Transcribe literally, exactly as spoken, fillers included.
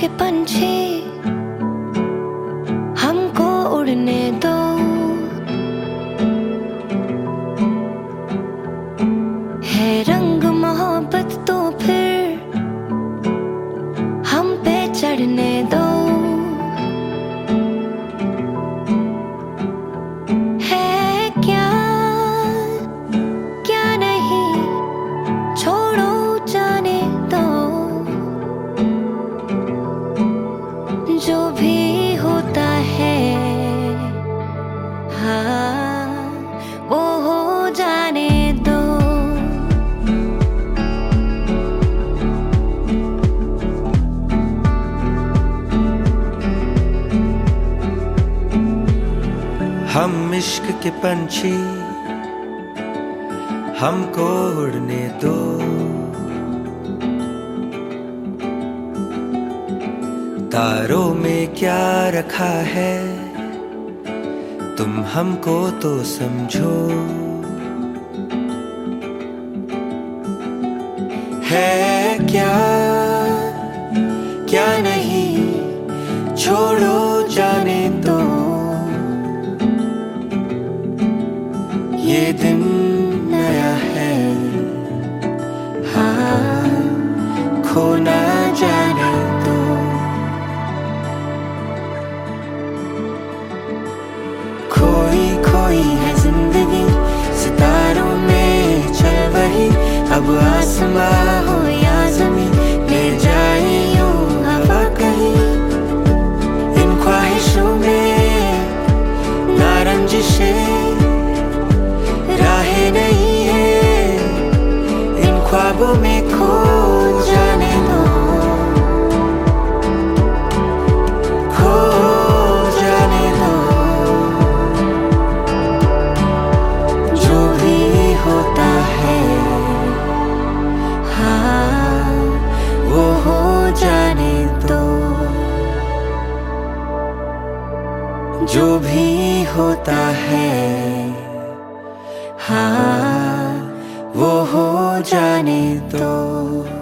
के पंछी हमको उड़ने दो, है रंग मोहब्बत तो फिर हम पे चढ़ने दो। है क्या क्या नहीं छोड़ो जाने दो, जो भी होता है हाँ वो हो जाने दो। हम इश्क के पंछी हमको उड़ने दो, तारों में क्या रखा है तुम हमको तो समझो। है क्या क्या नहीं छोड़ो जाने दो, ये दिन नया है हाँ खो ना जाने दो। खोई खोई है जिंदगी सितारों में चल वही, अब आसमां हो या ज़मीं ले जाए यूं हवा कहीं। इन ख्वाहिशों में ना रंजिशें राहें नहीं है, इन ख्वाबों में खो जाने दो, खो जाने दो। जो भी होता है हाँ वो हो जाने दो, जो भी होता है हाँ वो हो जाने दो।